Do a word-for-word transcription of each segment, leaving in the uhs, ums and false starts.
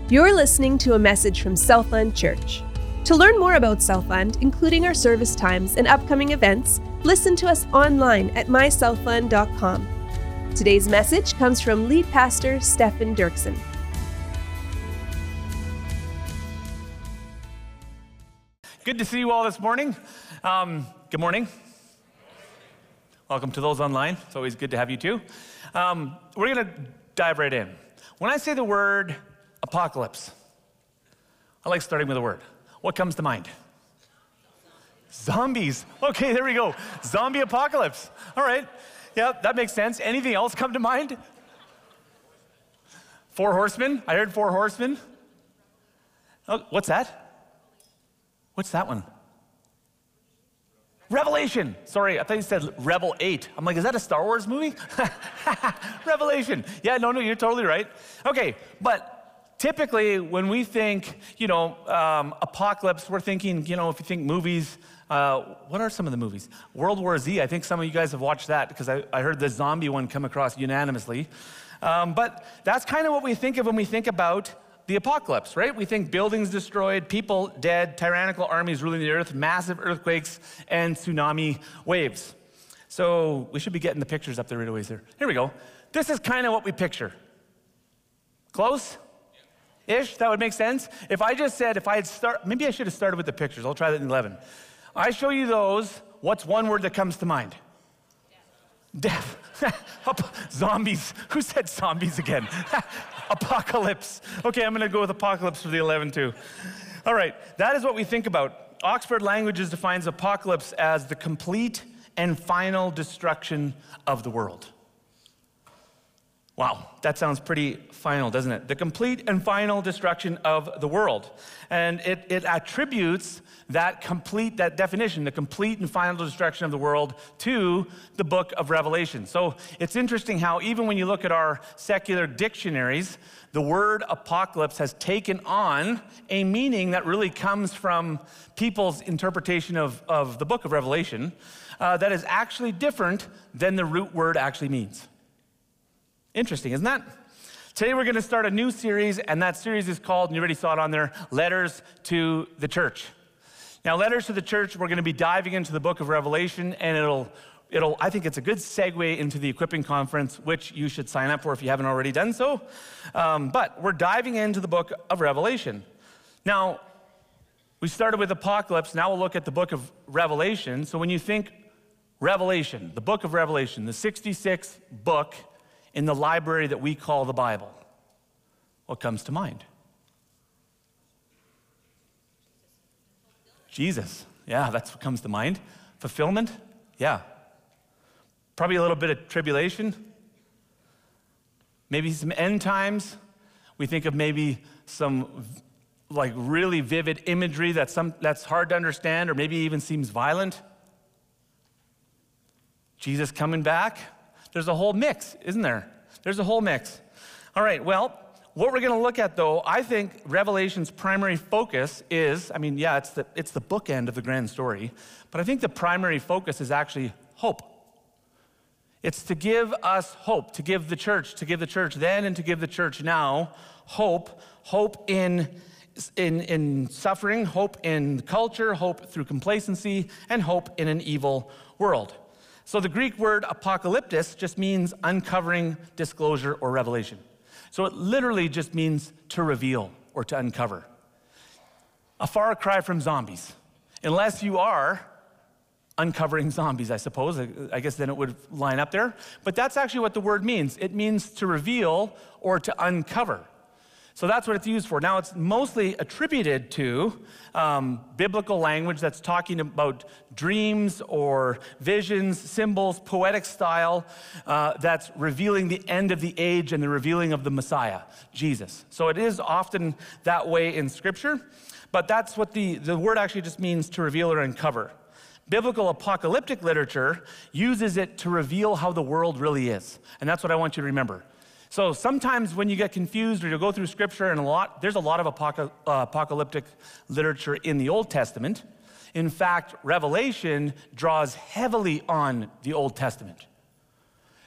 You're listening to a message from Southland Church. To learn more about Southland, including our service times and upcoming events, listen to us online at my southland dot com. Today's message comes from lead pastor Stefan Dirksen. Good to see you all this morning. Um, good morning. Welcome to those online. It's always good to have you too. Um, we're going to dive right in. When I say the word apocalypse, I like starting with a word. What comes to mind? Zombies. Okay, there we go. Zombie apocalypse. All right. Yeah, that makes sense. Anything else come to mind? Four horsemen. I heard four horsemen. Oh, what's that? What's that one? Revelation. Sorry, I thought you said Rebel eight. I'm like, is that a Star Wars movie? Revelation. Yeah, no, no, you're totally right. Okay, but typically when we think, you know, um, apocalypse, we're thinking, you know, if you think movies, uh, what are some of the movies? World War Z. I think some of you guys have watched that because I, I heard the zombie one come across unanimously. Um, but that's kind of what we think of when we think about the apocalypse, right? We think buildings destroyed, people dead, tyrannical armies ruling the earth, massive earthquakes, and tsunami waves. So we should be getting the pictures up there right away. Here Here we go. This is kind of what we picture. Close? Ish, that would make sense. If I just said, if I had start, maybe I should have started with the pictures. I'll try that in eleven. I show you those, what's one word that comes to mind? Death. Death. Zombies. Who said zombies again? Apocalypse. Okay, I'm gonna go with apocalypse for the eleven too. All right, that is what we think about. Oxford Languages defines apocalypse as the complete and final destruction of the world. Wow, that sounds pretty final, doesn't it? The complete and final destruction of the world. And it, it attributes that complete, that definition, the complete and final destruction of the world, to the book of Revelation. So it's interesting how even when you look at our secular dictionaries, the word apocalypse has taken on a meaning that really comes from people's interpretation of, of the book of Revelation uh, that is actually different than the root word actually means. Interesting, isn't that? Today we're going to start a new series, and that series is called, and you already saw it on there, Letters to the Church. Now, Letters to the Church, we're going to be diving into the book of Revelation, and it'll, it'll. I think it's a good segue into the Equipping Conference, which you should sign up for if you haven't already done so. Um, but we're diving into the book of Revelation. Now, we started with Apocalypse, now we'll look at the book of Revelation. So when you think Revelation, the book of Revelation, the sixty-sixth book in the library that we call the Bible, what comes to mind? Jesus. Yeah, that's what comes to mind. Fulfillment. Yeah. Probably a little bit of tribulation. Maybe some end times. We think of maybe some like really vivid imagery that's some that's hard to understand, or maybe even seems violent. Jesus coming back. There's a whole mix, isn't there? There's a whole mix. All right, well, what we're going to look at, though, I think Revelation's primary focus is, I mean, yeah, it's the, it's the bookend of the grand story, but I think the primary focus is actually hope. It's to give us hope, to give the church, to give the church then and to give the church now hope, hope in, in, in suffering, hope in culture, hope through complacency, and hope in an evil world. So the Greek word apocalyptis just means uncovering, disclosure, or revelation. So it literally just means to reveal or to uncover. A far cry from zombies, unless you are uncovering zombies, I suppose. I guess then it would line up there. But that's actually what the word means. It means to reveal or to uncover. So that's what it's used for. Now, it's mostly attributed to um, biblical language that's talking about dreams or visions, symbols, poetic style uh, that's revealing the end of the age and the revealing of the Messiah, Jesus. So it is often that way in Scripture, but that's what the, the word actually just means, to reveal or uncover. Biblical apocalyptic literature uses it to reveal how the world really is, and that's what I want you to remember. So sometimes when you get confused or you go through Scripture, and a lot, there's a lot of apoca- uh, apocalyptic literature in the Old Testament. In fact, Revelation draws heavily on the Old Testament.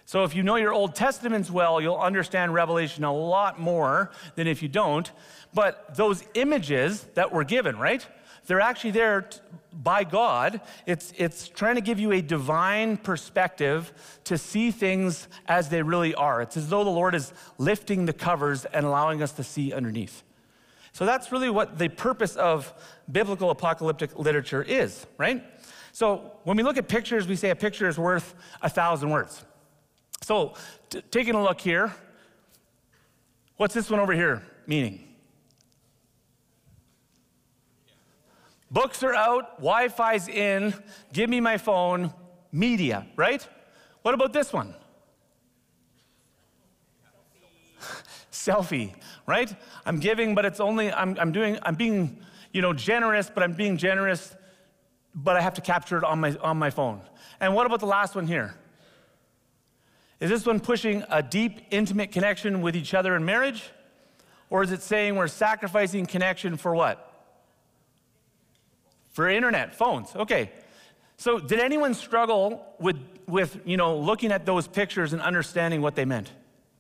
So if you know your Old Testaments well, you'll understand Revelation a lot more than if you don't. But those images that were given, right? They're actually there t- by God. It's, it's trying to give you a divine perspective to see things as they really are. It's as though the Lord is lifting the covers and allowing us to see underneath. So that's really what the purpose of biblical apocalyptic literature is, right? So when we look at pictures, we say a picture is worth a thousand words. So t- taking a look here, what's this one over here meaning? Books are out, Wi-Fi's in, give me my phone, media, right? What about this one? Selfie, right? I'm giving, but it's only, I'm, I'm doing, I'm being, you know, generous, but I'm being generous, but I have to capture it on my, on my phone. And what about the last one here? Is this one pushing a deep, intimate connection with each other in marriage? Or is it saying we're sacrificing connection for what? For internet, phones, okay. So did anyone struggle with, with, you know, looking at those pictures and understanding what they meant?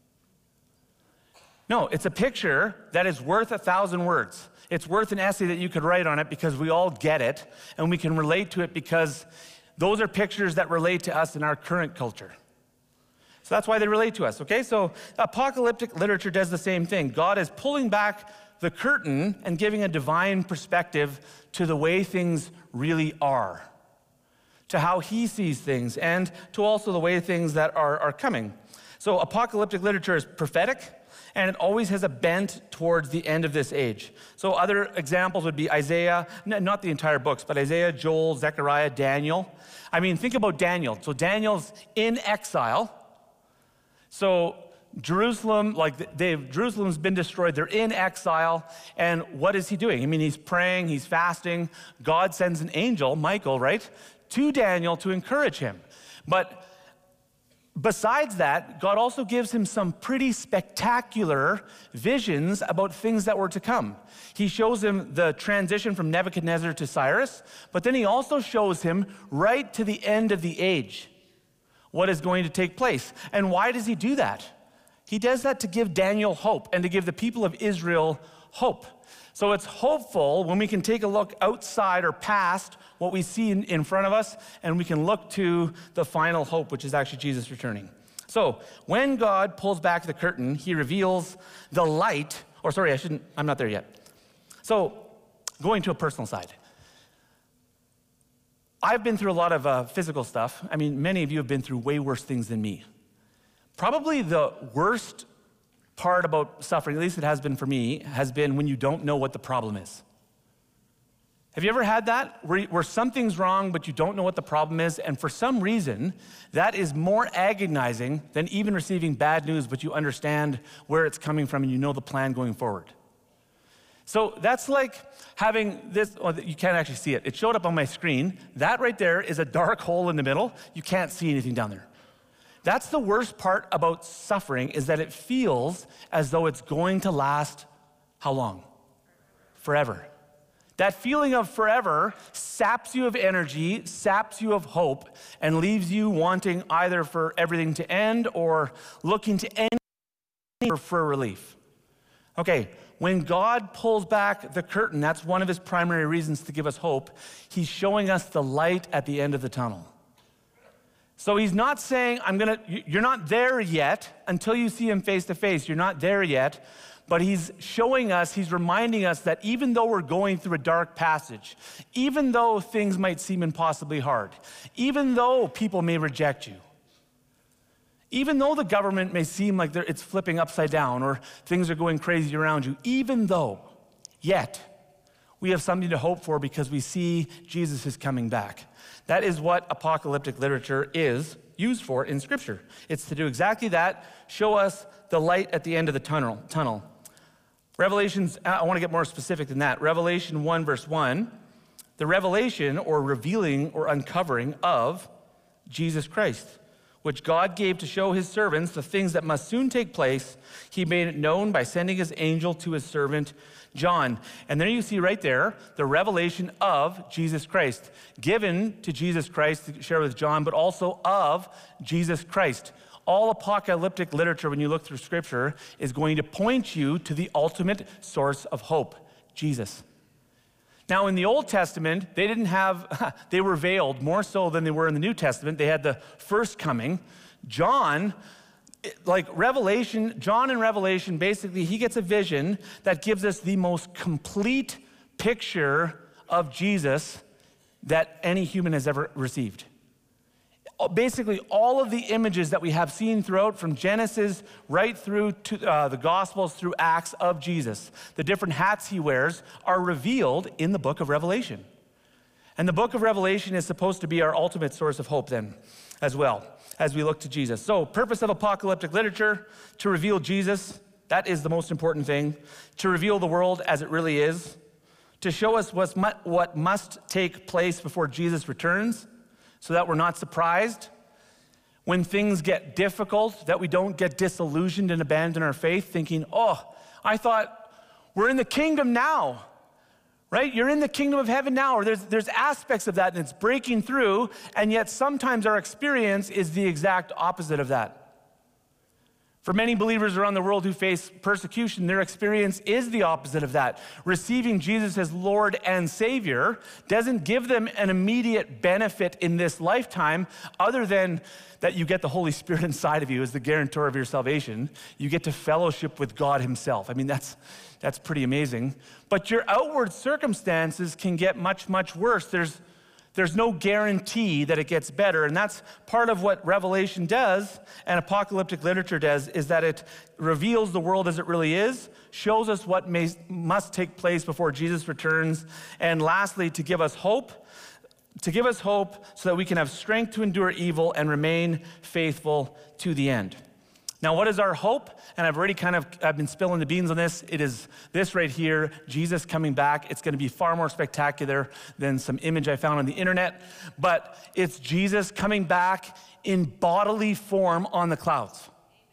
No, it's a picture that is worth a thousand words. It's worth an essay that you could write on it because we all get it and we can relate to it because those are pictures that relate to us in our current culture. So that's why they relate to us, okay? So apocalyptic literature does the same thing. God is pulling back the curtain and giving a divine perspective to the way things really are, to how he sees things, and to also the way things that are, are coming. So apocalyptic literature is prophetic, and it always has a bent towards the end of this age. So other examples would be Isaiah, n- not the entire books, but Isaiah, Joel, Zechariah, Daniel. I mean, think about Daniel. So Daniel's in exile. So Jerusalem, like they've, Jerusalem's been destroyed. They're in exile. And what is he doing? I mean, he's praying, he's fasting. God sends an angel, Michael, right, to Daniel to encourage him. But besides that, God also gives him some pretty spectacular visions about things that were to come. He shows him the transition from Nebuchadnezzar to Cyrus, but then he also shows him right to the end of the age what is going to take place. And why does he do that? He does that to give Daniel hope and to give the people of Israel hope. So it's hopeful when we can take a look outside or past what we see in, in front of us, and we can look to the final hope, which is actually Jesus returning. So when God pulls back the curtain, he reveals the light, or sorry, I shouldn't, I'm not there yet. So going to a personal side. I've been through a lot of uh, physical stuff. I mean, many of you have been through way worse things than me. Probably the worst part about suffering, at least it has been for me, has been when you don't know what the problem is. Have you ever had that? Where, where something's wrong, but you don't know what the problem is, and for some reason, that is more agonizing than even receiving bad news, but you understand where it's coming from and you know the plan going forward. So that's like having this, oh, you can't actually see it. It showed up on my screen. That right there is a dark hole in the middle. You can't see anything down there. That's the worst part about suffering, is that it feels as though it's going to last how long? Forever. That feeling of forever saps you of energy, saps you of hope, and leaves you wanting either for everything to end or looking to end for relief. Okay, when God pulls back the curtain, that's one of his primary reasons to give us hope. He's showing us the light at the end of the tunnel. So he's not saying, I'm gonna, you're not there yet until you see him face to face. You're not there yet. But he's showing us, he's reminding us that even though we're going through a dark passage, even though things might seem impossibly hard, even though people may reject you, even though the government may seem like it's flipping upside down or things are going crazy around you, even though, yet, we have something to hope for because we see Jesus is coming back. That is what apocalyptic literature is used for in Scripture. It's to do exactly that, show us the light at the end of the tunnel. tunnel. Revelations, I want to get more specific than that. Revelation one, verse one, the revelation or revealing or uncovering of Jesus Christ, which God gave to show his servants the things that must soon take place. He made it known by sending his angel to his servant John. And there you see right there the revelation of Jesus Christ, given to Jesus Christ to share with John, but also of Jesus Christ. all apocalyptic literature, when you look through Scripture, is going to point you to the ultimate source of hope, Jesus. Now, in the Old Testament, they didn't have, they were veiled more so than they were in the New Testament. They had the first coming. John, like Revelation, John in Revelation, basically, he gets a vision that gives us the most complete picture of Jesus that any human has ever received. Basically, all of the images that we have seen throughout from Genesis right through to uh, the Gospels, through Acts of Jesus, the different hats he wears are revealed in the book of Revelation. And the book of Revelation is supposed to be our ultimate source of hope then as well, as we look to Jesus. So, purpose of apocalyptic literature, to reveal Jesus, that is the most important thing. To reveal the world as it really is. To show us what's mu- what must take place before Jesus returns, so that we're not surprised when things get difficult, that we don't get disillusioned and abandon our faith, thinking, oh, I thought we're in the kingdom now, right? You're in the kingdom of heaven now, or there's, there's aspects of that and it's breaking through, and yet sometimes our experience is the exact opposite of that. For many believers around the world who face persecution, their experience is the opposite of that. Receiving Jesus as Lord and Savior doesn't give them an immediate benefit in this lifetime, other than that you get the Holy Spirit inside of you as the guarantor of your salvation. You get to fellowship with God himself. I mean, that's, that's pretty amazing. But your outward circumstances can get much, much worse. There's There's no guarantee that it gets better, and that's part of what Revelation does and apocalyptic literature does, is that it reveals the world as it really is, shows us what may, must take place before Jesus returns, and lastly, to give us hope, to give us hope so that we can have strength to endure evil and remain faithful to the end. Now, what is our hope? And I've already kind of, I've been spilling the beans on this. It is this right here, Jesus coming back. It's going to be far more spectacular than some image I found on the internet. But it's Jesus coming back in bodily form on the clouds.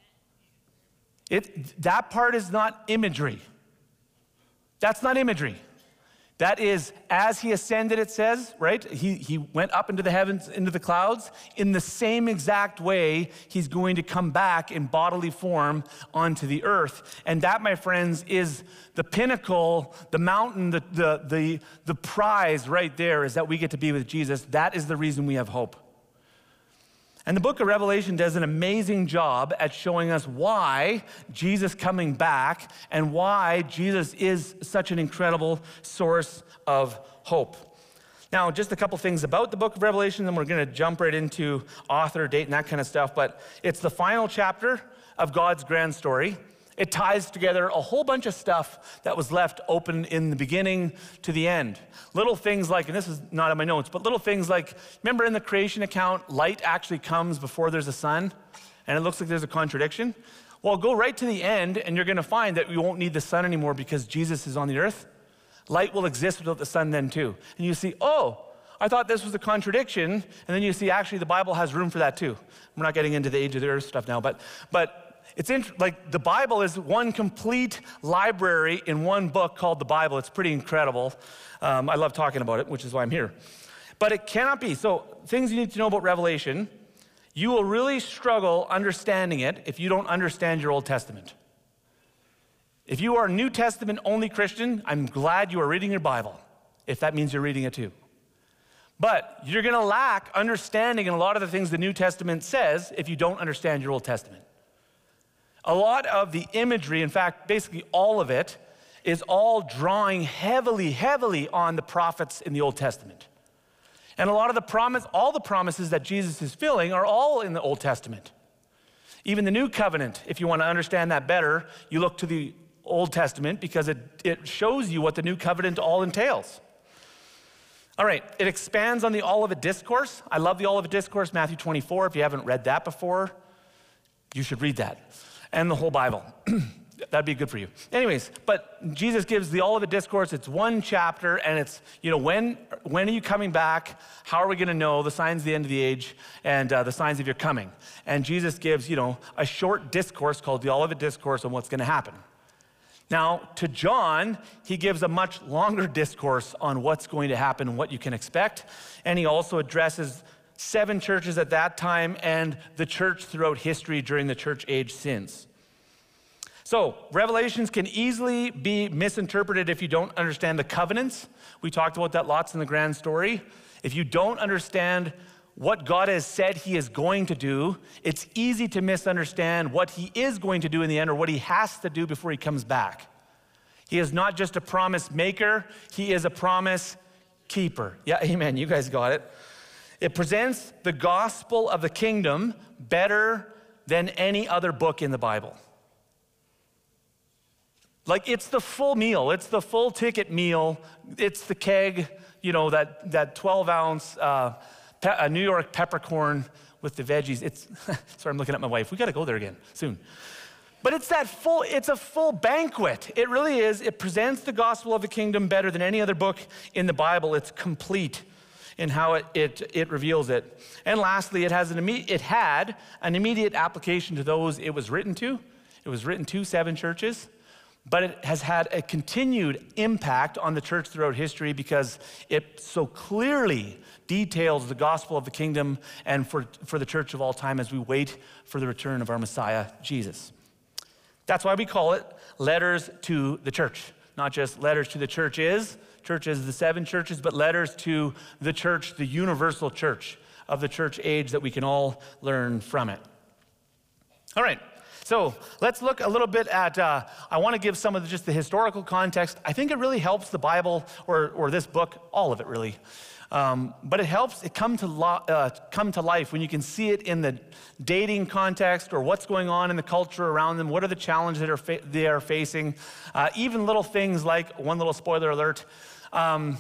It, that part is not imagery. That's not imagery. That is, as he ascended, it says, right? He, he went up into the heavens, into the clouds. In the same exact way, he's going to come back in bodily form onto the earth. And that, my friends, is the pinnacle, the mountain, the, the, the, the prize right there, is that we get to be with Jesus. That is the reason we have hope. And the book of Revelation does an amazing job at showing us why Jesus coming back and why Jesus is such an incredible source of hope. Now, just a couple things about the book of Revelation, then we're going to jump right into author, date, and that kind of stuff. But it's the final chapter of God's grand story. It ties together a whole bunch of stuff that was left open in the beginning to the end. Little things like, and this is not in my notes, but little things like, remember in the creation account, light actually comes before there's a sun, and it looks like there's a contradiction? Well, go right to the end, and you're going to find that we won't need the sun anymore because Jesus is on the earth. Light will exist without the sun then too. And you see, oh, I thought this was a contradiction, and then you see actually the Bible has room for that too. We're not getting into the age of the earth stuff now, but but. It's int- like the Bible is one complete library in one book called the Bible. It's pretty incredible. Um, I love talking about it, which is why I'm here. But it cannot be. So things you need to know about Revelation, you will really struggle understanding it if you don't understand your Old Testament. If you are a New Testament only Christian, I'm glad you are reading your Bible, if that means you're reading it too. But you're going to lack understanding in a lot of the things the New Testament says if you don't understand your Old Testament. A lot of the imagery, in fact, basically all of it, is all drawing heavily, heavily on the prophets in the Old Testament. And a lot of the promise, all the promises that Jesus is filling are all in the Old Testament. Even the New Covenant, if you want to understand that better, you look to the Old Testament because it, it shows you what the New Covenant all entails. All right, it expands on the Olivet Discourse. I love the Olivet Discourse, Matthew twenty-four. If you haven't read that before, you should read that. And the whole Bible. That'd be good for you. Anyways, but Jesus gives the Olivet Discourse. It's one chapter, and it's, you know, when when are you coming back? How are we going to know the signs of the end of the age and uh, the signs of your coming? And Jesus gives, you know, a short discourse called the Olivet Discourse on what's going to happen. Now, to John, he gives a much longer discourse on what's going to happen and what you can expect. And he also addresses seven churches at that time and the church throughout history during the church age since. So, Revelations can easily be misinterpreted if you don't understand the covenants. We talked about that lots in the grand story. If you don't understand what God has said he is going to do, it's easy to misunderstand what he is going to do in the end or what he has to do before he comes back. He is not just a promise maker, he is a promise keeper. Yeah, amen, you guys got it. It presents the gospel of the kingdom better than any other book in the Bible. Like, it's the full meal. It's the full ticket meal. It's the keg, you know, that, that twelve ounce uh, pe- a New York peppercorn with the veggies. It's, sorry, I'm looking at my wife. We got to go there again soon. But it's that full, it's a full banquet. It really is. It presents the gospel of the kingdom better than any other book in the Bible. It's complete in how it, it, it reveals it. And lastly, it has an imme- it had an immediate application to those it was written to. It was written to seven churches. But it has had a continued impact on the church throughout history because it so clearly details the gospel of the kingdom and for, for the church of all time as we wait for the return of our Messiah, Jesus. That's why we call it letters to the church. Not just letters to the churches, churches, the seven churches, but letters to the church, the universal church of the church age that we can all learn from it. All right. So let's look a little bit at, uh, I want to give some of the, just the historical context. I think it really helps the Bible, or, or this book, all of it really. Um, but it helps it come to, lo- uh, come to life when you can see it in the dating context or what's going on in the culture around them. What are the challenges that are fa- they are facing? Uh, even little things like, one little spoiler alert, um,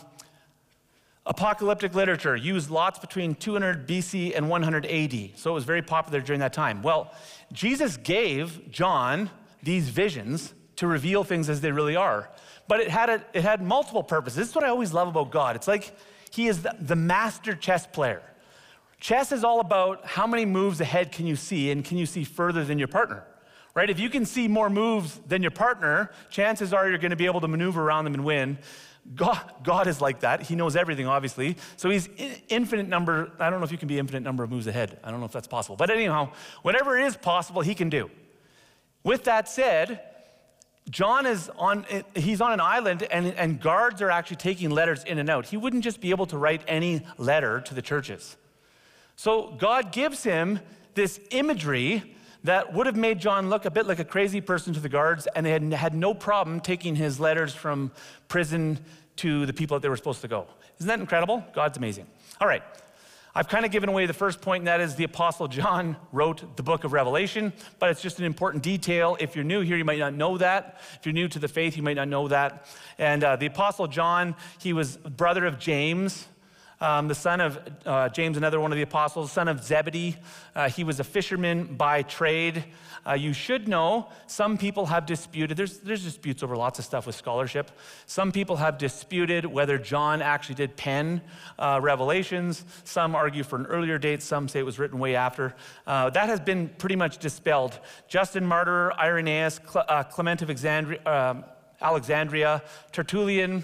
apocalyptic literature used lots between two hundred B C and one hundred A D. So it was very popular during that time. Well, Jesus gave John these visions to reveal things as they really are. But it had, a, it had multiple purposes. This is what I always love about God. It's like he is the, the master chess player. Chess is all about how many moves ahead can you see, and can you see further than your partner, right? If you can see more moves than your partner, chances are you're going to be able to maneuver around them and win. God, God is like that. He knows everything, obviously. So he's infinite number. I don't know if you can be infinite number of moves ahead. I don't know if that's possible. But anyhow, whatever is possible, he can do. With that said, John is on, he's on an island and, and guards are actually taking letters in and out. He wouldn't just be able to write any letter to the churches. So God gives him this imagery that would have made John look a bit like a crazy person to the guards, and they had, had no problem taking his letters from prison to the people that they were supposed to go. Isn't that incredible? God's amazing. All right, I've kind of given away the first point, and that is the Apostle John wrote the book of Revelation, but it's just an important detail. If you're new here, you might not know that. If you're new to the faith, you might not know that. And uh, the Apostle John, he was brother of James, Um, the son of uh, James, another one of the apostles, son of Zebedee. Uh, he was a fisherman by trade. Uh, you should know some people have disputed, there's, there's disputes over lots of stuff with scholarship. Some people have disputed whether John actually did pen uh, Revelations. Some argue for an earlier date. Some say it was written way after. Uh, that has been pretty much dispelled. Justin Martyr, Irenaeus, Cle- uh, Clement of Alexandria, uh, Alexandria, Tertullian,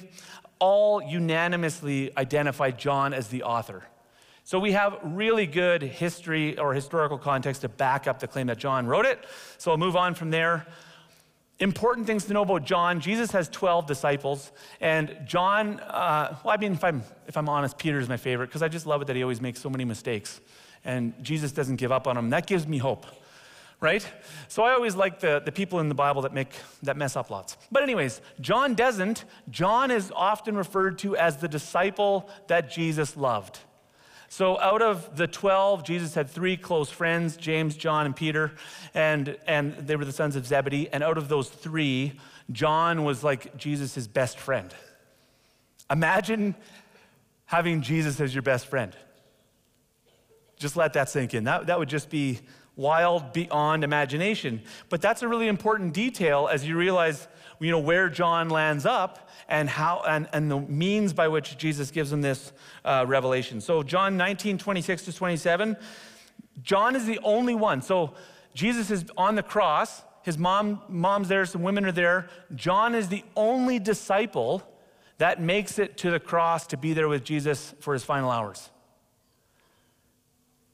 all unanimously identified John as the author. So we have really good history or historical context to back up the claim that John wrote it. So I'll move on from there. Important things to know about John. Jesus has twelve disciples, and John, uh, well, I mean, if I'm, if I'm honest, Peter is my favorite because I just love it that he always makes so many mistakes, and Jesus doesn't give up on him. That gives me hope. Right? So I always like the, the people in the Bible that make that mess up lots. But anyways, John doesn't. John is often referred to as the disciple that Jesus loved. So out of the twelve, Jesus had three close friends, James, John, and Peter, and, and they were the sons of Zebedee. And out of those three, John was like Jesus' best friend. Imagine having Jesus as your best friend. Just let that sink in. That, that would just be wild beyond imagination. But that's a really important detail as you realize, you know, where John lands up and how and, and the means by which Jesus gives him this uh, revelation. So John nineteen, twenty-six to twenty-seven, John is the only one. So Jesus is on the cross. His mom, mom's there, some women are there. John is the only disciple that makes it to the cross to be there with Jesus for his final hours.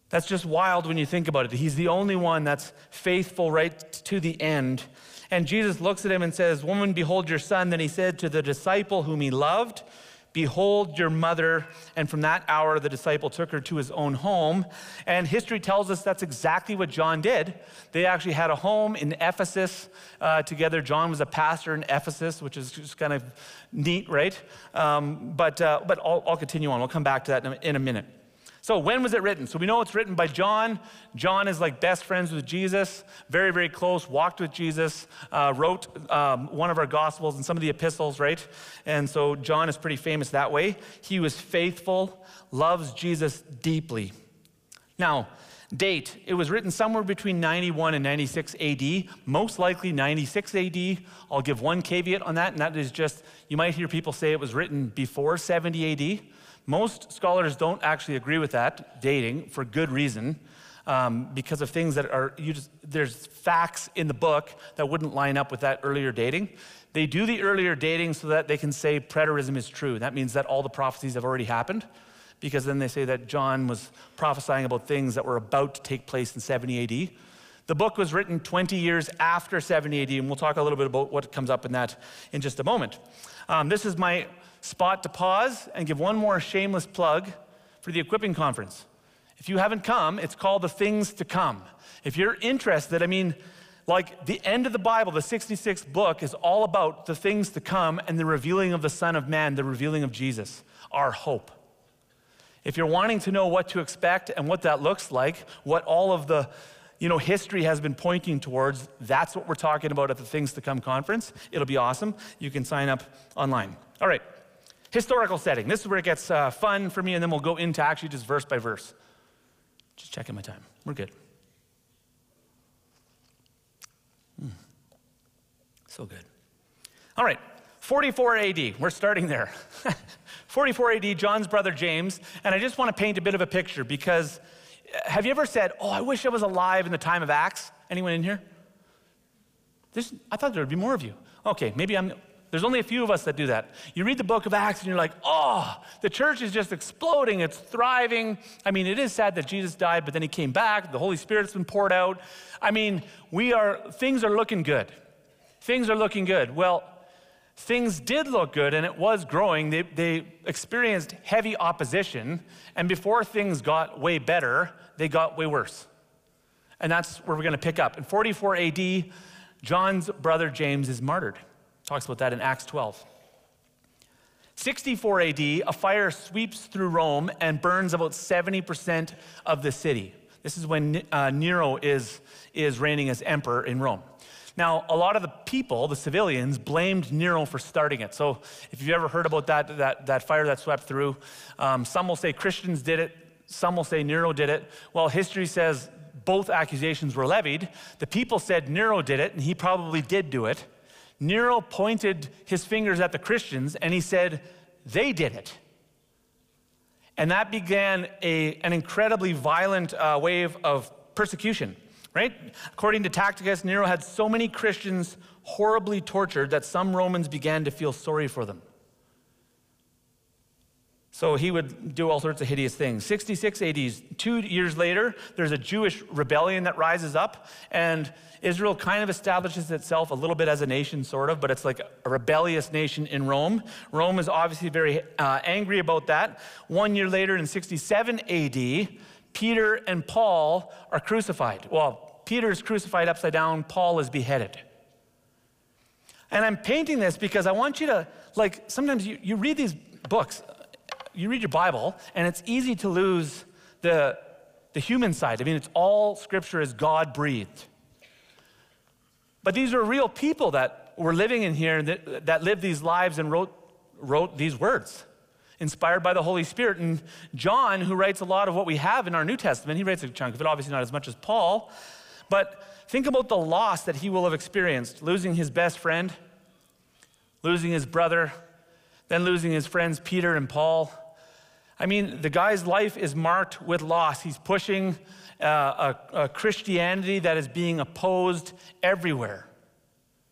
That's just wild when you think about it. He's the only one that's faithful right to the end. And Jesus looks at him and says, "Woman, behold your son." Then he said to the disciple whom he loved, "Behold your mother." And from that hour, the disciple took her to his own home. And history tells us that's exactly what John did. They actually had a home in Ephesus uh, together. John was a pastor in Ephesus, which is just kind of neat, right? Um, but uh, but I'll, I'll continue on. We'll come back to that in a, in a minute. So when was it written? So we know it's written by John. John is like best friends with Jesus, very, very close, walked with Jesus, uh, wrote um, one of our Gospels and some of the epistles, right? And so John is pretty famous that way. He was faithful, loves Jesus deeply. Now, date, it was written somewhere between ninety-one and ninety-six A D, most likely ninety-six A D. I'll give one caveat on that, and that is just, you might hear people say it was written before seventy A D. Most scholars don't actually agree with that dating for good reason, um, because of things that are, you just, there's facts in the book that wouldn't line up with that earlier dating. They do the earlier dating so that they can say preterism is true. That means that all the prophecies have already happened, because then they say that John was prophesying about things that were about to take place in seventy A D. The book was written twenty years after seventy A D, and we'll talk a little bit about what comes up in that in just a moment. Um, this is my spot to pause and give one more shameless plug for the Equipping Conference. If you haven't come, it's called The Things to Come. If you're interested, I mean, like the end of the Bible, the sixty-sixth book is all about the things to come and the revealing of the Son of Man, the revealing of Jesus, our hope. If you're wanting to know what to expect and what that looks like, what all of the you know, history has been pointing towards, that's what we're talking about at the Things to Come conference. It'll be awesome. You can sign up online. All right. Historical setting. This is where it gets uh, fun for me, and then we'll go into actually just verse by verse. Just checking my time. We're good. Mm. So good. All right, forty-four A D. We're starting there. forty-four A D, John's brother James, and I just want to paint a bit of a picture, because have you ever said, "Oh, I wish I was alive in the time of Acts"? Anyone in here? This, I thought there would be more of you. Okay, maybe I'm... There's only a few of us that do that. You read the book of Acts and you're like, oh, the church is just exploding, it's thriving. I mean, it is sad that Jesus died, but then he came back, the Holy Spirit's been poured out. I mean, we are, things are looking good. Things are looking good. Well, things did look good and it was growing. They, they experienced heavy opposition, and before things got way better, they got way worse. And that's where we're gonna pick up. In forty-four A D, John's brother James is martyred. Talks about that in Acts twelve. sixty-four A D, a fire sweeps through Rome and burns about seventy percent of the city. This is when uh, Nero is, is reigning as emperor in Rome. Now, a lot of the people, the civilians, blamed Nero for starting it. So if you've ever heard about that, that, that fire that swept through, um, some will say Christians did it, some will say Nero did it. Well, history says both accusations were levied. The people said Nero did it, and he probably did do it. Nero pointed his fingers at the Christians and he said, they did it. And that began a, an incredibly violent uh, wave of persecution, right? According to Tacitus, Nero had so many Christians horribly tortured that some Romans began to feel sorry for them. So he would do all sorts of hideous things. sixty-six A D, two years later, there's a Jewish rebellion that rises up, and Israel kind of establishes itself a little bit as a nation, sort of, but it's like a rebellious nation in Rome. Rome is obviously very uh, angry about that. One year later, in sixty-seven A D, Peter and Paul are crucified. Well, Peter is crucified upside down, Paul is beheaded. And I'm painting this because I want you to, like, sometimes you, you read these books, you read your Bible, and it's easy to lose the, the human side. I mean, it's all scripture is God-breathed. But these are real people that were living in here that, that lived these lives and wrote, wrote these words, inspired by the Holy Spirit. And John, who writes a lot of what we have in our New Testament, he writes a chunk of it, obviously not as much as Paul, but think about the loss that he will have experienced, losing his best friend, losing his brother, then losing his friends Peter and Paul. I mean, the guy's life is marked with loss. He's pushing uh, a, a Christianity that is being opposed everywhere.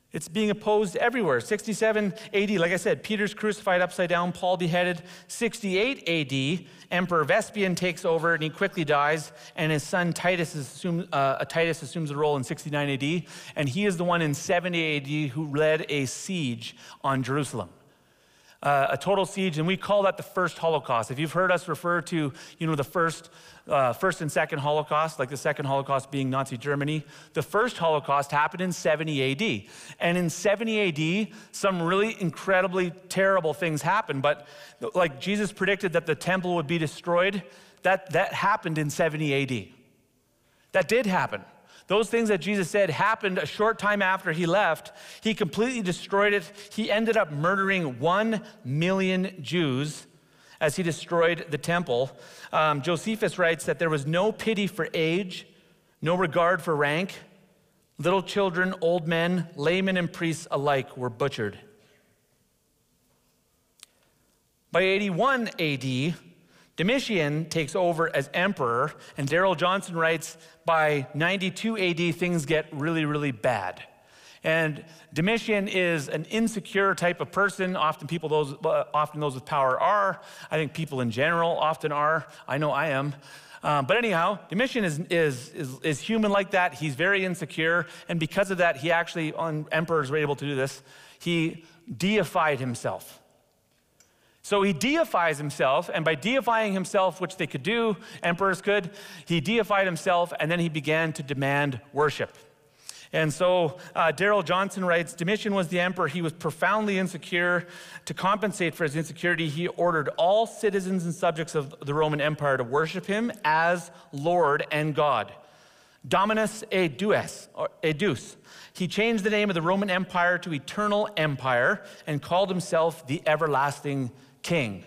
It's being opposed everywhere. sixty-seven A D, like I said, Peter's crucified upside down, Paul beheaded. sixty-eight A D, Emperor Vespasian takes over and he quickly dies, and his son Titus assumes, uh, Titus assumes the role in sixty-nine A D, and he is the one in seventy A D who led a siege on Jerusalem. Uh, a total siege, and we call that the first Holocaust. If you've heard us refer to, you know, the first, uh, first and second Holocaust, like the second Holocaust being Nazi Germany, the first Holocaust happened in seventy A D. And in seventy A D, some really incredibly terrible things happened, but like Jesus predicted that the temple would be destroyed, that, that happened in seventy A D. That did happen. Those things that Jesus said happened a short time after he left. He completely destroyed it. He ended up murdering one million Jews as he destroyed the temple. Um, Josephus writes that there was no pity for age, no regard for rank. Little children, old men, laymen, and priests alike were butchered. By eighty-one A D, Domitian takes over as emperor, and Darrell Johnson writes, by ninety-two A D, things get really, really bad. And Domitian is an insecure type of person. Often people, those, uh, often those with power are. I think people in general often are. I know I am. Um, but anyhow, Domitian is, is, is, is human like that. He's very insecure, and because of that, he actually, on emperors were able to do this, he deified himself. So he deifies himself, and by deifying himself, which they could do, emperors could, he deified himself, and then he began to demand worship. And so uh, Darrell Johnson writes, Domitian was the emperor. He was profoundly insecure. To compensate for his insecurity, he ordered all citizens and subjects of the Roman Empire to worship him as Lord and God. Dominus Eideus, or Eideus. He changed the name of the Roman Empire to Eternal Empire and called himself the Everlasting King.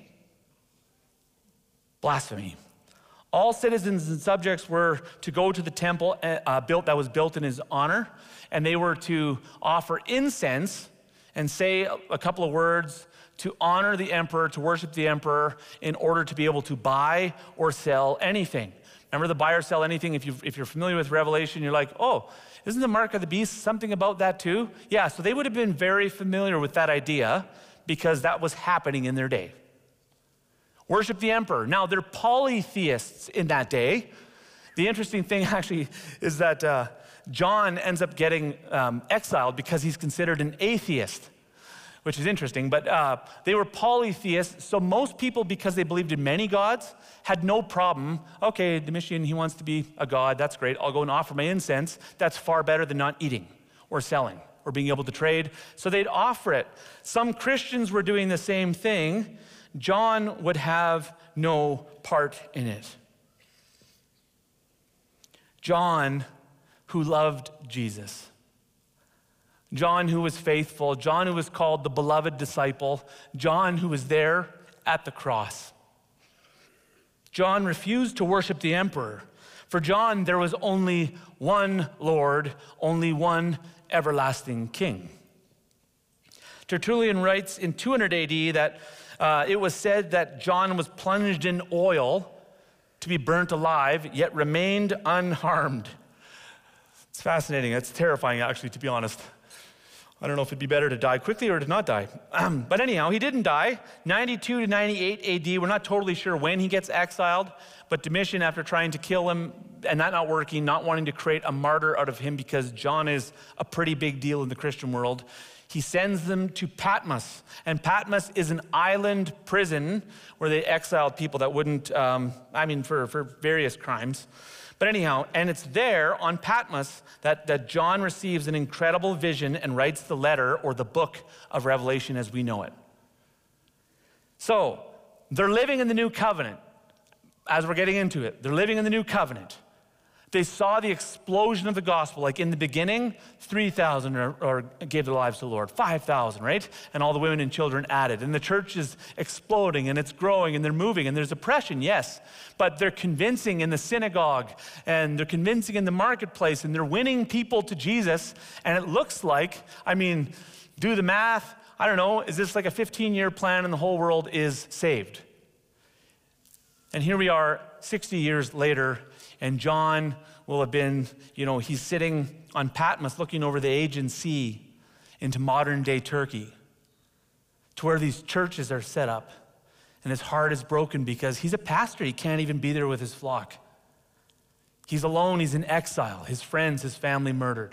Blasphemy. All citizens and subjects were to go to the temple uh, built that was built in his honor, and they were to offer incense and say a couple of words to honor the emperor, to worship the emperor, in order to be able to buy or sell anything. Remember the buy or sell anything? If, you, if you're familiar with Revelation, you're like, oh, isn't the mark of the beast something about that too? Yeah, so they would have been very familiar with that idea because that was happening in their day. Worship the emperor. Now, they're polytheists in that day. The interesting thing actually is that uh, John ends up getting um, exiled because he's considered an atheist, which is interesting, but uh, they were polytheists, so most people, because they believed in many gods, had no problem. Okay, Domitian, he wants to be a god, that's great. I'll go and offer my incense. That's far better than not eating or selling or being able to trade. So they'd offer it. Some Christians were doing the same thing. John would have no part in it. John, who loved Jesus. John, who was faithful. John, who was called the beloved disciple. John, who was there at the cross. John refused to worship the emperor. For John, there was only one Lord, only one everlasting King. Tertullian writes in two hundred A D that uh, it was said that John was plunged in oil to be burnt alive, yet remained unharmed. It's fascinating. It's terrifying, actually, to be honest. I don't know if it'd be better to die quickly or to not die. Um, but anyhow, he didn't die. ninety-two to ninety-eight A D, we're not totally sure when he gets exiled, but Domitian, after trying to kill him and that not working, not wanting to create a martyr out of him because John is a pretty big deal in the Christian world, he sends them to Patmos. And Patmos is an island prison where they exiled people that wouldn't, um, I mean, for, for various crimes. But anyhow, and it's there on Patmos that, that John receives an incredible vision and writes the letter or the book of Revelation as we know it. So, they're living in the new covenant. As we're getting into it, they're living in the new covenant. They saw the explosion of the gospel, like in the beginning, three thousand or, or gave their lives to the Lord, five thousand, right? And all the women and children added. And the church is exploding and it's growing and they're moving and there's oppression, yes. But they're convincing in the synagogue and they're convincing in the marketplace and they're winning people to Jesus. And it looks like, I mean, do the math. I don't know, is this like a fifteen-year plan and the whole world is saved? And here we are sixty years later, and John will have been, you know, he's sitting on Patmos looking over the Aegean Sea, into modern day Turkey, to where these churches are set up. And his heart is broken because he's a pastor. He can't even be there with his flock. He's alone, he's in exile, his friends, his family murdered.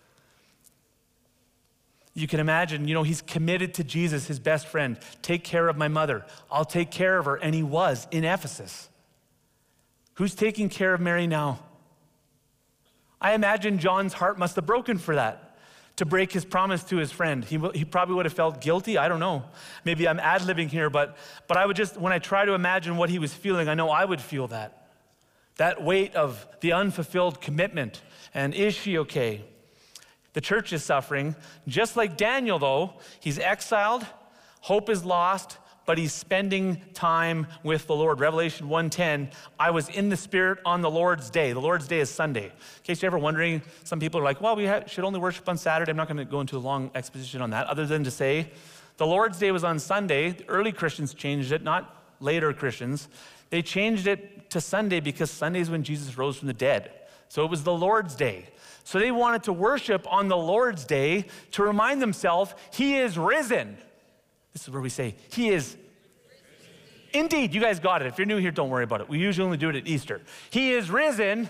You can imagine, you know, he's committed to Jesus, his best friend. Take care of my mother. I'll take care of her. And he was in Ephesus. Who's taking care of Mary now? I imagine John's heart must have broken for that, to break his promise to his friend. He, he probably would have felt guilty. I don't know. Maybe I'm ad-libbing here, but, but I would just, when I try to imagine what he was feeling, I know I would feel that. That weight of the unfulfilled commitment. And is she okay? The church is suffering. Just like Daniel, though, he's exiled, hope is lost, but he's spending time with the Lord. Revelation one ten, I was in the Spirit on the Lord's day. The Lord's day is Sunday. In case you're ever wondering, some people are like, well, we should only worship on Saturday. I'm not going to go into a long exposition on that, other than to say the Lord's day was on Sunday. The early Christians changed it, not later Christians. They changed it to Sunday because Sunday is when Jesus rose from the dead. So it was the Lord's day. So they wanted to worship on the Lord's day to remind themselves, he is risen. This is where we say, he is risen. Indeed, you guys got it. If you're new here, don't worry about it. We usually only do it at Easter. He is risen.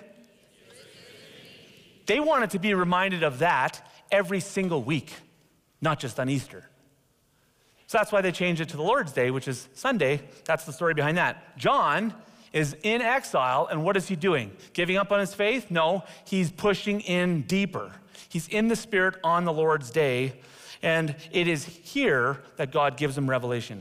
They wanted to be reminded of that every single week, not just on Easter. So that's why they changed it to the Lord's Day, which is Sunday. That's the story behind that. John is in exile, and what is he doing? Giving up on his faith? No, he's pushing in deeper. He's in the Spirit on the Lord's day, and it is here that God gives him revelation.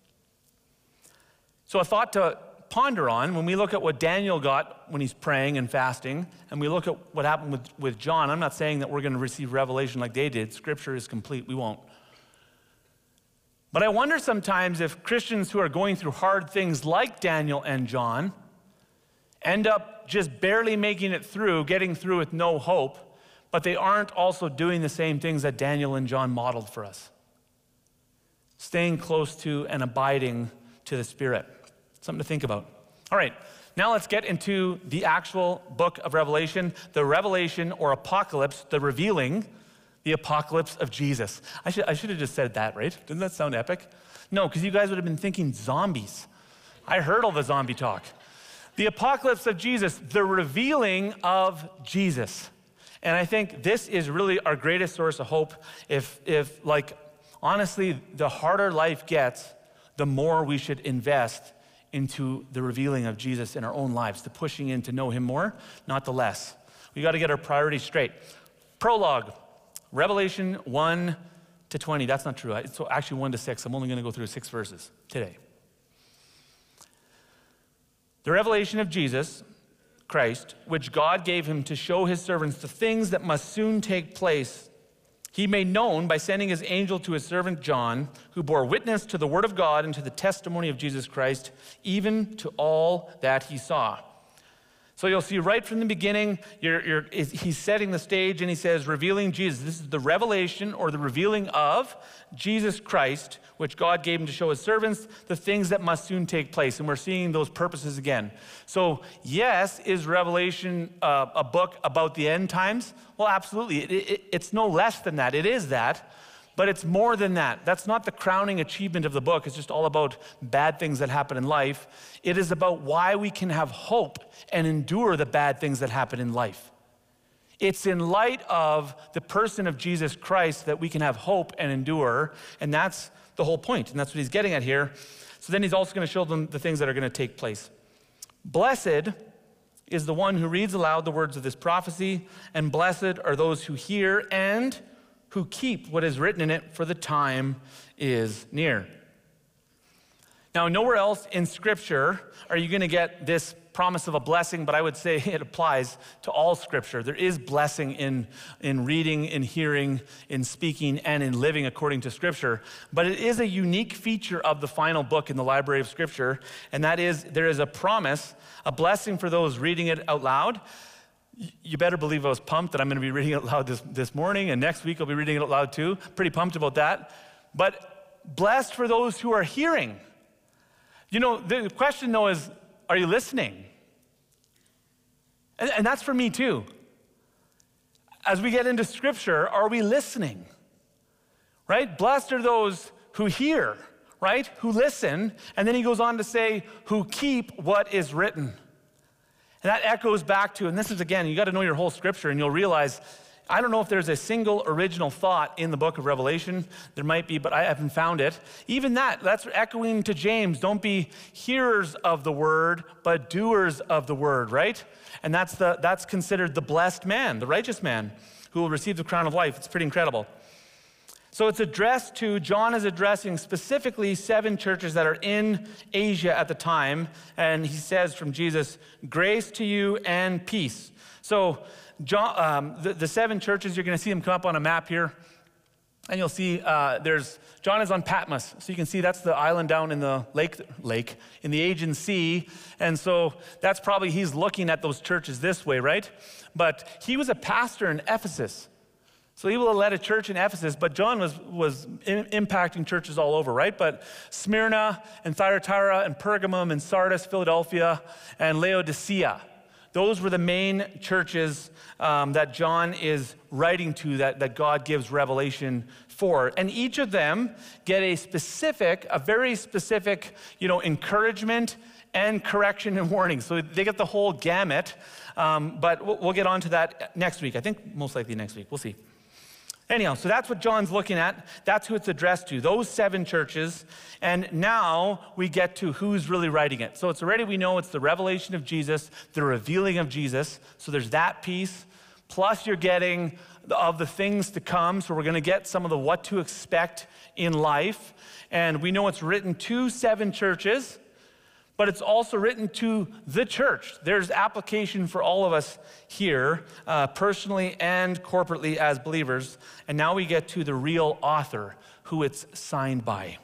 So a thought to ponder on, when we look at what Daniel got when he's praying and fasting, and we look at what happened with, with John, I'm not saying that we're going to receive revelation like they did. Scripture is complete. We won't. But I wonder sometimes if Christians who are going through hard things like Daniel and John end up just barely making it through, getting through with no hope, but they aren't also doing the same things that Daniel and John modeled for us. Staying close to and abiding to the Spirit. Something to think about. All right, now let's get into the actual book of Revelation, the revelation or apocalypse, the revealing, the apocalypse of Jesus. I should, I should have just said that, right? Doesn't that sound epic? No, because you guys would have been thinking zombies. I heard all the zombie talk. The apocalypse of Jesus, the revealing of Jesus. And I think this is really our greatest source of hope. If, if like, honestly, the harder life gets, the more we should invest into the revealing of Jesus in our own lives, to pushing in to know him more, not the less. We got to get our priorities straight. Prologue. Revelation one to twenty, that's not true. It's actually one to six. I'm only going to go through six verses today. The revelation of Jesus Christ, which God gave him to show his servants the things that must soon take place, he made known by sending his angel to his servant John, who bore witness to the word of God and to the testimony of Jesus Christ, even to all that he saw. So you'll see right from the beginning, you're, you're, he's setting the stage and he says, revealing Jesus. This is the revelation or the revealing of Jesus Christ, which God gave him to show his servants the things that must soon take place. And we're seeing those purposes again. So yes, is Revelation uh, a book about the end times? Well, absolutely. It, it, it's no less than that. It is that. But it's more than that. That's not the crowning achievement of the book. It's just all about bad things that happen in life. It is about why we can have hope and endure the bad things that happen in life. It's in light of the person of Jesus Christ that we can have hope and endure, and that's the whole point, and that's what he's getting at here. So then he's also going to show them the things that are going to take place. Blessed is the one who reads aloud the words of this prophecy, and blessed are those who hear and who keep what is written in it, for the time is near. Now, nowhere else in Scripture are you going to get this promise of a blessing, but I would say it applies to all Scripture. There is blessing in, in reading, in hearing, in speaking, and in living according to Scripture. But it is a unique feature of the final book in the library of Scripture, and that is there is a promise, a blessing for those reading it out loud. You better believe I was pumped that I'm going to be reading it out loud this, this morning, and next week I'll be reading it out loud too. Pretty pumped about that. But blessed for those who are hearing. You know, the question though is, are you listening? And, and that's for me too. As we get into Scripture, are we listening? right? Blessed are those who hear, right? Who listen. And then he goes on to say, who keep what is written. And that echoes back to, and this is again, you got to know your whole scripture and you'll realize, I don't know if there's a single original thought in the book of Revelation. There might be, but I haven't found it. Even that, that's echoing to James. Don't be hearers of the word, but doers of the word, right? And that's the that's considered the blessed man, the righteous man, who will receive the crown of life. It's pretty incredible. So it's addressed to, John is addressing specifically seven churches that are in Asia at the time. And he says from Jesus, grace to you and peace. So John, um, the, the seven churches, you're going to see them come up on a map here. And you'll see uh, there's, John is on Patmos. So you can see that's the island down in the lake, lake, in the Aegean Sea. And so that's probably, he's looking at those churches this way, right? But he was a pastor in Ephesus. So he will have led a church in Ephesus, but John was, was in, impacting churches all over, right? But Smyrna and Thyatira and Pergamum and Sardis, Philadelphia, and Laodicea. Those were the main churches um, that John is writing to, that, that God gives revelation for. And each of them get a specific, a very specific, you know, encouragement and correction and warning. So they get the whole gamut, um, but we'll, we'll get on to that next week. I think most likely next week. We'll see. Anyhow, so that's what John's looking at. That's who it's addressed to, those seven churches. And now we get to who's really writing it. So it's already, we know it's the revelation of Jesus, the revealing of Jesus. So there's that piece. Plus you're getting of the things to come. So we're going to get some of the what to expect in life. And we know it's written to seven churches, but it's also written to the church. There's application for all of us here, uh, personally and corporately as believers. And now we get to the real author, who it's signed by.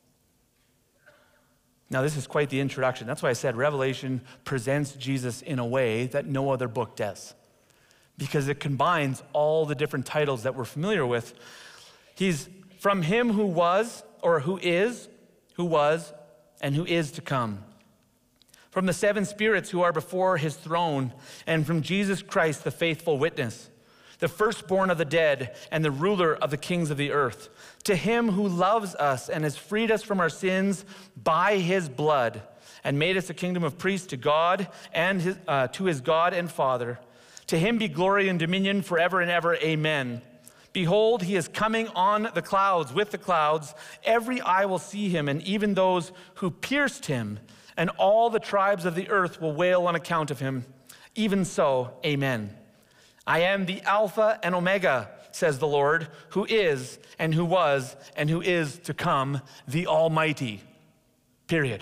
Now this is quite the introduction. That's why I said Revelation presents Jesus in a way that no other book does, because it combines all the different titles that we're familiar with. He's from him who was, or who is, who was, and who is to come. From the seven spirits who are before his throne, and from Jesus Christ, the faithful witness, the firstborn of the dead and the ruler of the kings of the earth. To him who loves us and has freed us from our sins by his blood and made us a kingdom of priests to God and his, uh, to his God and Father. To him be glory and dominion forever and ever. Amen. Behold, he is coming on the clouds, with the clouds. Every eye will see him, and even those who pierced him, and all the tribes of the earth will wail on account of him. Even so, amen. I am the Alpha and Omega, says the Lord, who is, and who was, and who is to come, the Almighty. Period.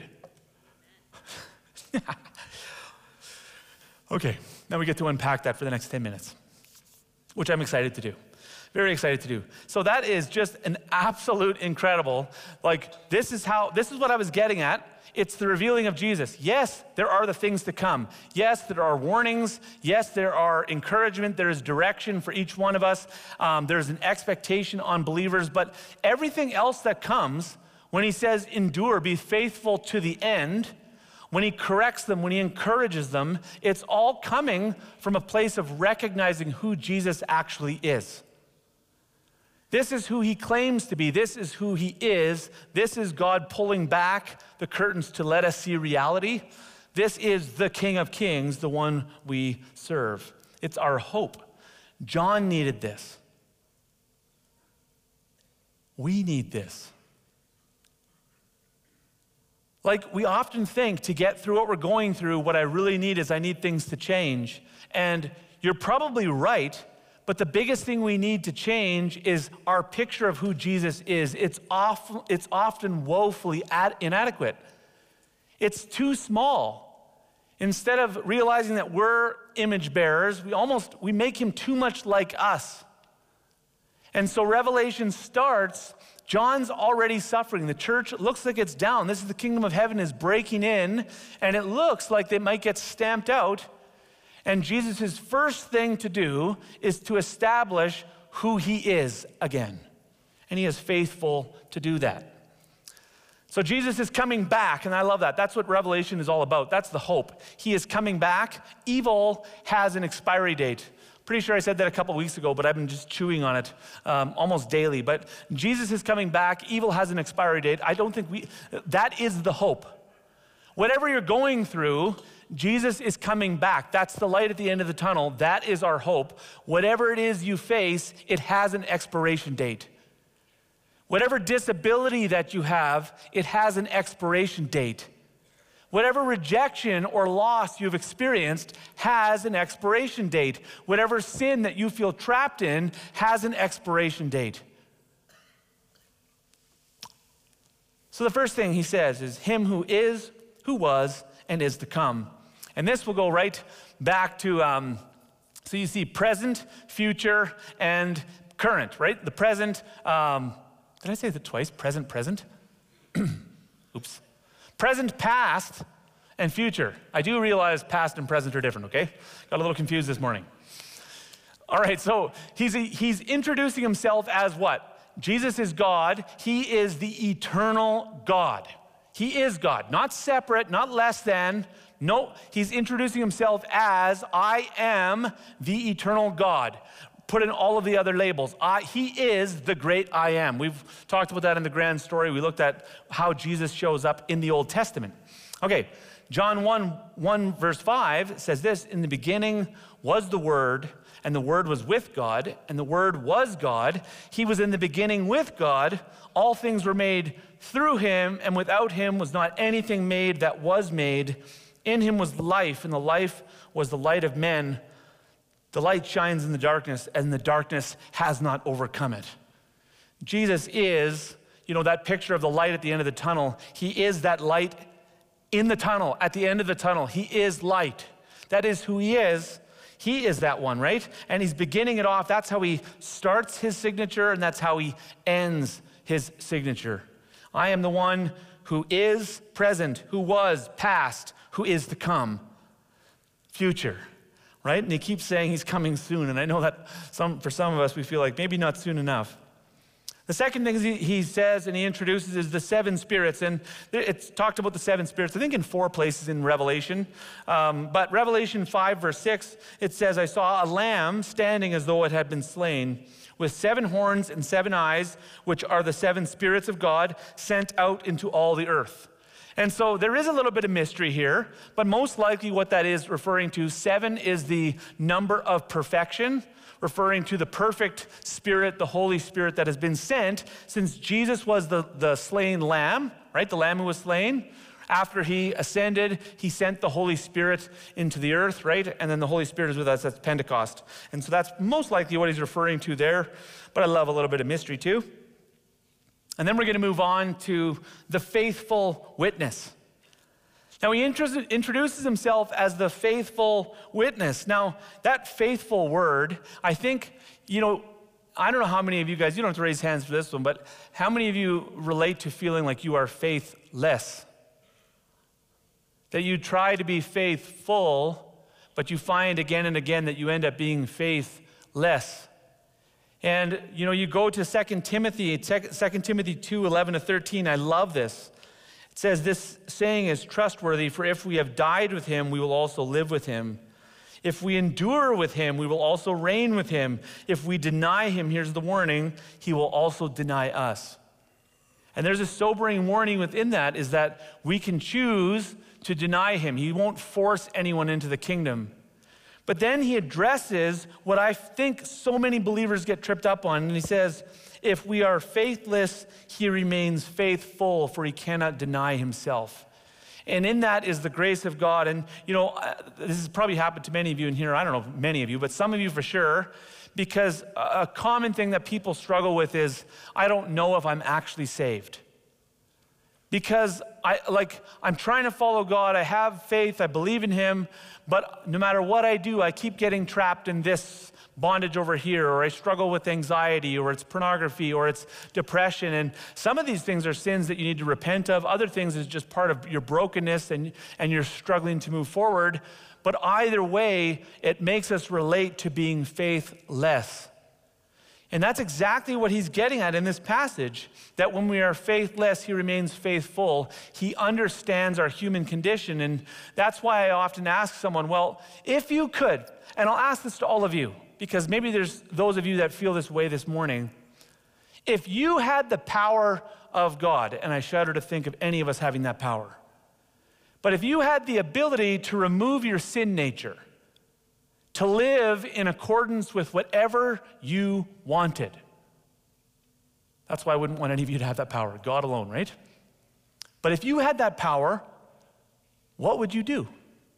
Okay, now we get to unpack that for the next ten minutes, which I'm excited to do. Very excited to do. So that is just an absolute incredible, like this is how, this is what I was getting at. It's the revealing of Jesus. Yes, there are the things to come. Yes, there are warnings. Yes, there are encouragement. There is direction for each one of us. Um, there's an expectation on believers, but everything else that comes when he says endure, be faithful to the end, when he corrects them, when he encourages them, it's all coming from a place of recognizing who Jesus actually is. This is who he claims to be. This is who he is. This is God pulling back the curtains to let us see reality. This is the King of Kings, the one we serve. It's our hope. John needed this. We need this. Like, we often think to get through what we're going through, what I really need is I need things to change. And you're probably right. But the biggest thing we need to change is our picture of who Jesus is. It's often, it's often woefully ad- inadequate. It's too small. Instead of realizing that we're image bearers, we almost, we make him too much like us. And so Revelation starts, John's already suffering. The church looks like it's down. This is the kingdom of heaven is breaking in, and it looks like they might get stamped out. And Jesus' first thing to do is to establish who he is again. And he is faithful to do that. So Jesus is coming back, and I love that. That's what Revelation is all about. That's the hope. He is coming back. Evil has an expiry date. Pretty sure I said that a couple weeks ago, but I've been just chewing on it um, almost daily. But Jesus is coming back. Evil has an expiry date. I don't think we, that is the hope. Whatever you're going through, Jesus is coming back. That's the light at the end of the tunnel. That is our hope. Whatever it is you face, it has an expiration date. Whatever disability that you have, it has an expiration date. Whatever rejection or loss you've experienced has an expiration date. Whatever sin that you feel trapped in has an expiration date. So the first thing he says is, him who is, who was, and is to come. And this will go right back to, um, so you see present, future, and current, right? The present, um, did I say that twice? Present, present? Oops. Present, past, and future. I do realize past and present are different, okay? Got a little confused this morning. All right, so he's, he's introducing himself as what? Jesus is God. He is the eternal God. He is God, not separate, not less than. No, he's introducing himself as, I am the eternal God. Put in all of the other labels. I, he is the great I am. We've talked about that in the grand story. We looked at how Jesus shows up in the Old Testament. Okay, John one, one verse five says this, in the beginning was the Word, and the Word was with God, and the Word was God. He was in the beginning with God. All things were made through him, and without him was not anything made that was made. In him was life, and the life was the light of men. The light shines in the darkness, and the darkness has not overcome it. Jesus is, you know, that picture of the light at the end of the tunnel. He is that light in the tunnel, at the end of the tunnel. He is light. That is who he is. He is that one, right? And he's beginning it off. That's how he starts his signature, and that's how he ends his signature. I am the one who is present, who was past, who is to come, future. Right? And he keeps saying he's coming soon. And I know that some, for some of us, we feel like maybe not soon enough. The second thing he, he says and he introduces is the seven spirits. And it's talked about the seven spirits, I think in four places in Revelation. Um, but Revelation five, verse six, it says, I saw a lamb standing as though it had been slain, with seven horns and seven eyes, which are the seven spirits of God sent out into all the earth. And so there is a little bit of mystery here, but most likely what that is referring to, seven is the number of perfection, referring to the perfect Spirit, the Holy Spirit that has been sent since Jesus was the, the slain lamb, right? The lamb who was slain. After he ascended, he sent the Holy Spirit into the earth, right? And then the Holy Spirit is with us at Pentecost. And so that's most likely what he's referring to there, but I love a little bit of mystery too. And then we're going to move on to the faithful witness. Now, he introduces himself as the faithful witness. Now, that faithful word, I think, you know, I don't know how many of you guys, you don't have to raise hands for this one, but how many of you relate to feeling like you are faithless? That you try to be faithful, but you find again and again that you end up being faithless. And, you know, you go to Second Timothy, Second Timothy two, eleven to thirteen. I love this. It says, this saying is trustworthy, for if we have died with him, we will also live with him. If we endure with him, we will also reign with him. If we deny him, here's the warning, he will also deny us. And there's a sobering warning within that, is that we can choose to deny him. He won't force anyone into the kingdom. But then he addresses what I think so many believers get tripped up on. And he says, if we are faithless, he remains faithful, for he cannot deny himself. And in that is the grace of God. And, you know, this has probably happened to many of you in here. I don't know many of you, but some of you for sure. Because a common thing that people struggle with is, I don't know if I'm actually saved. Because I like I'm trying to follow God, I have faith, I believe in him, but no matter what I do, I keep getting trapped in this bondage over here, or I struggle with anxiety, or it's pornography, or it's depression. And some of these things are sins that you need to repent of. Other things is just part of your brokenness and, and you're struggling to move forward. But either way, it makes us relate to being faithless. And that's exactly what he's getting at in this passage, that when we are faithless, he remains faithful. He understands our human condition. And that's why I often ask someone, well, if you could, and I'll ask this to all of you, because maybe there's those of you that feel this way this morning. If you had the power of God, and I shudder to think of any of us having that power, but if you had the ability to remove your sin nature, to live in accordance with whatever you wanted, that's why I wouldn't want any of you to have that power, God alone, right? But if you had that power, what would you do?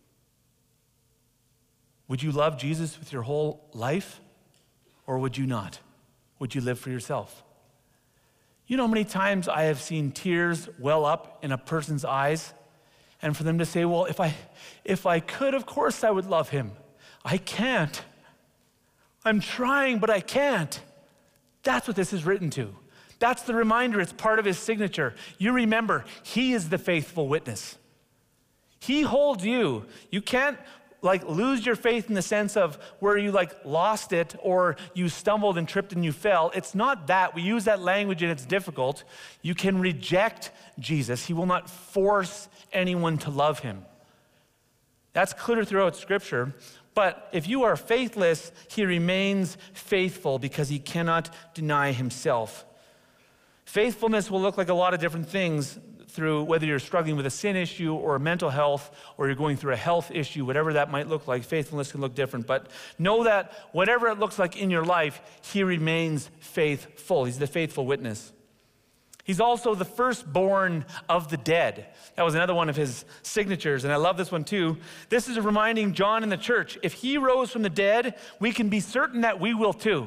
Would you love Jesus with your whole life, or would you not? Would you live for yourself? You know how many times I have seen tears well up in a person's eyes, and for them to say, well, if I, if I could, of course I would love him. I can't. I'm trying, but I can't. That's what this is written to. That's the reminder. It's part of his signature. You remember, he is the faithful witness. He holds you. You can't like lose your faith in the sense of where you like lost it or you stumbled and tripped and you fell. It's not that. We use that language and it's difficult. You can reject Jesus. He will not force anyone to love him. That's clear throughout Scripture. But if you are faithless, he remains faithful because he cannot deny himself. Faithfulness will look like a lot of different things through whether you're struggling with a sin issue or a mental health or you're going through a health issue, whatever that might look like, faithfulness can look different. But know that whatever it looks like in your life, he remains faithful. He's the faithful witness. He's also the firstborn of the dead. That was another one of his signatures, and I love this one too. This is reminding John and the church, if he rose from the dead, we can be certain that we will too.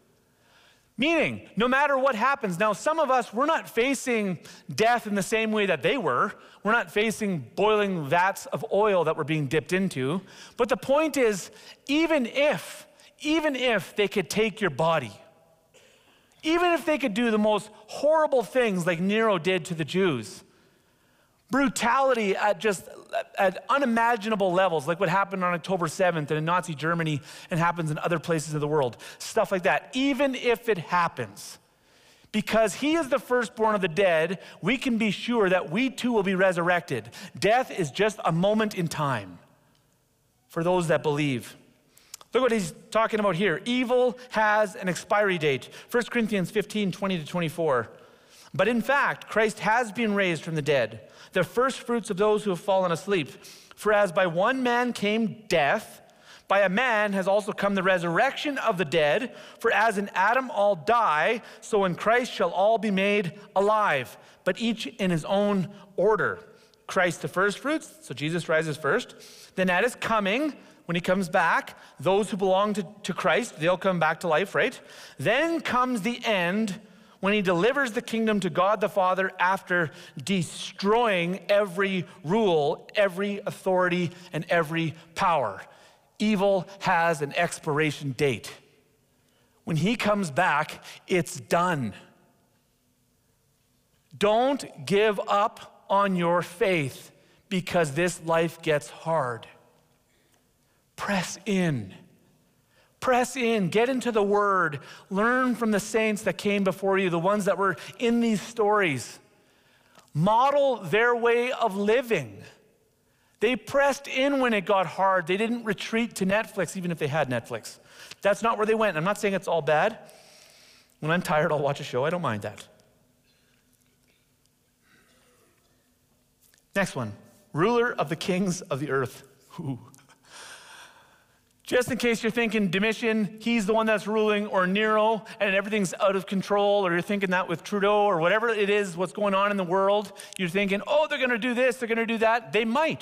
Meaning, no matter what happens, now some of us, we're not facing death in the same way that they were. We're not facing boiling vats of oil that we're being dipped into. But the point is, even if, even if they could take your body, even if they could do the most horrible things like Nero did to the Jews, brutality at just at unimaginable levels, like what happened on October seventh in Nazi Germany and happens in other places of the world, stuff like that. Even if it happens, because he is the firstborn of the dead, we can be sure that we too will be resurrected. Death is just a moment in time for those that believe. Look what he's talking about here. Evil has an expiry date. First Corinthians fifteen, twenty to twenty-four. But in fact, Christ has been raised from the dead, the first fruits of those who have fallen asleep. For as by one man came death, by a man has also come the resurrection of the dead. For as in Adam all die, so in Christ shall all be made alive, but each in his own order. Christ the first fruits, so Jesus rises first. Then at his coming, when he comes back, those who belong to, to Christ, they'll come back to life, right? Then comes the end, when he delivers the kingdom to God the Father after destroying every rule, every authority, and every power. Evil has an expiration date. When he comes back, it's done. Don't give up on your faith because this life gets hard. Press in. Press in, get into the Word, learn from the saints that came before you, the ones that were in these stories. Model their way of living. They pressed in when it got hard. They didn't retreat to Netflix, even if they had Netflix. That's not where they went. I'm not saying it's all bad. When I'm tired, I'll watch a show. I don't mind that. Next one, ruler of the kings of the earth. Ooh. Just in case you're thinking Domitian, he's the one that's ruling, or Nero, and everything's out of control, or you're thinking that with Trudeau, or whatever it is, what's going on in the world, you're thinking, oh, they're gonna do this, they're gonna do that. They might.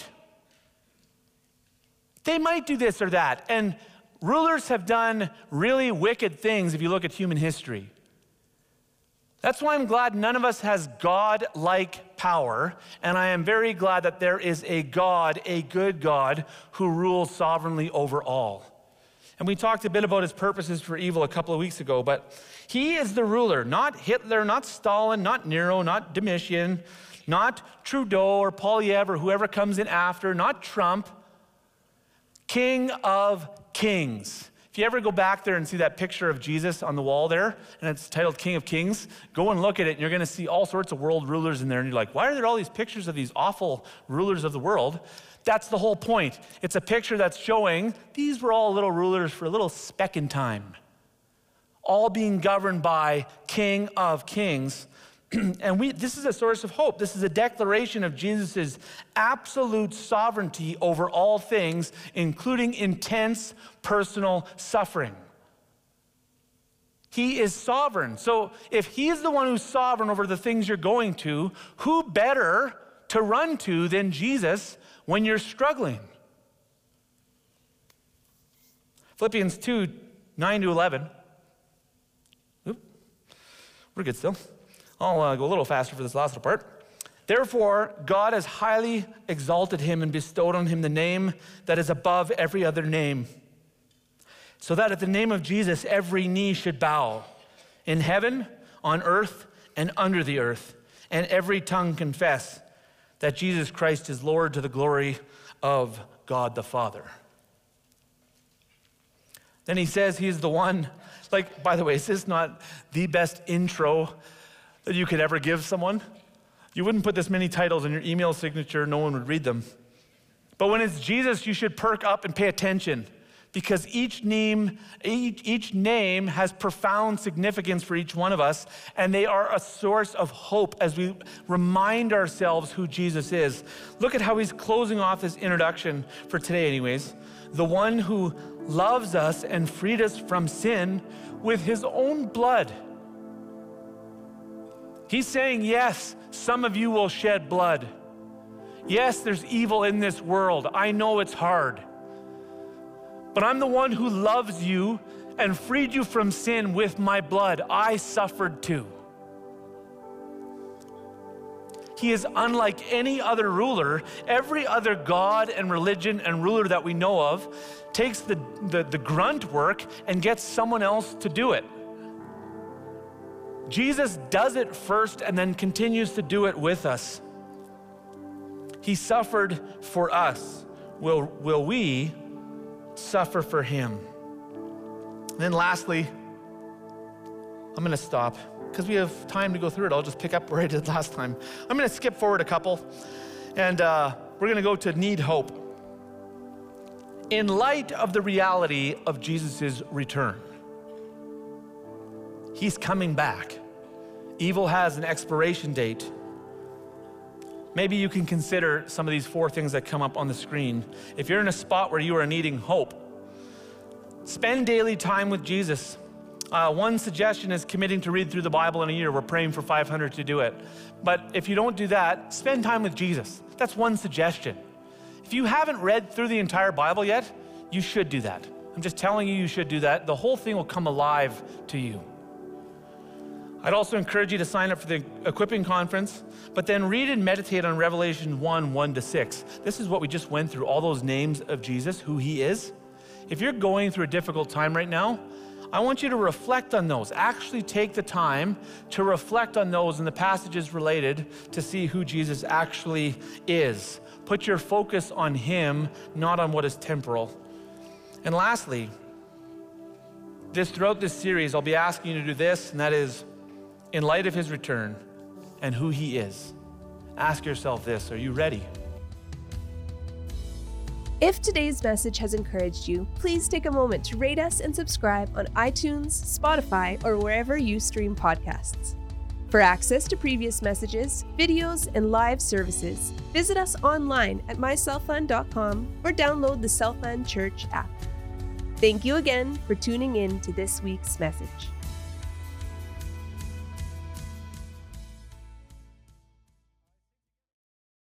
They might do this or that. And rulers have done really wicked things if you look at human history. That's why I'm glad none of us has God-like power, and I am very glad that there is a God, a good God, who rules sovereignly over all. And we talked a bit about his purposes for evil a couple of weeks ago, but he is the ruler, not Hitler, not Stalin, not Nero, not Domitian, not Trudeau or Poilievre or whoever comes in after, not Trump. King of kings. If you ever go back there and see that picture of Jesus on the wall there, and it's titled King of Kings, go and look at it, and you're gonna see all sorts of world rulers in there, and you're like, why are there all these pictures of these awful rulers of the world? That's the whole point. It's a picture that's showing these were all little rulers for a little speck in time, all being governed by King of Kings. And we, this is a source of hope. This is a declaration of Jesus' absolute sovereignty over all things, including intense personal suffering. He is sovereign. So if he is the one who's sovereign over the things you're going to, who better to run to than Jesus when you're struggling? Philippians two, nine to eleven. Oop, we're good still. I'll uh, go a little faster for this last little part. Therefore, God has highly exalted him and bestowed on him the name that is above every other name, so that at the name of Jesus, every knee should bow in heaven, on earth, and under the earth, and every tongue confess that Jesus Christ is Lord, to the glory of God the Father. Then he says he's the one, like, by the way, is this not the best intro that you could ever give someone? You wouldn't put this many titles in your email signature, no one would read them. But when it's Jesus, you should perk up and pay attention, because each name, each, each name has profound significance for each one of us, and they are a source of hope as we remind ourselves who Jesus is. Look at how he's closing off his introduction for today anyways. The one who loves us and freed us from sin with his own blood. He's saying, yes, some of you will shed blood. Yes, there's evil in this world. I know it's hard. But I'm the one who loves you and freed you from sin with my blood. I suffered too. He is unlike any other ruler. Every other god and religion and ruler that we know of takes the, the, the grunt work and gets someone else to do it. Jesus does it first and then continues to do it with us. He suffered for us. Will, will we suffer for him? And then lastly, I'm gonna stop because we have time to go through it. I'll just pick up where I did last time. I'm gonna skip forward a couple, and uh, we're gonna go to need hope. In light of the reality of Jesus' return, he's coming back. Evil has an expiration date. Maybe you can consider some of these four things that come up on the screen. If you're in a spot where you are needing hope, spend daily time with Jesus. Uh, one suggestion is committing to read through the Bible in a year. We're praying for five hundred to do it. But if you don't do that, spend time with Jesus. That's one suggestion. If you haven't read through the entire Bible yet, you should do that. I'm just telling you, you should do that. The whole thing will come alive to you. I'd also encourage you to sign up for the Equipping Conference, but then read and meditate on Revelation one, one to six. This is what we just went through, all those names of Jesus, who he is. If you're going through a difficult time right now, I want you to reflect on those. Actually take the time to reflect on those and the passages related to see who Jesus actually is. Put your focus on him, not on what is temporal. And lastly, this throughout this series, I'll be asking you to do this, and that is, in light of his return and who he is, ask yourself this: are you ready? If today's message has encouraged you, please take a moment to rate us and subscribe on iTunes, Spotify, or wherever you stream podcasts. For access to previous messages, videos, and live services, visit us online at my selfund dot com or download the Selfund Church app. Thank you again for tuning in to this week's message.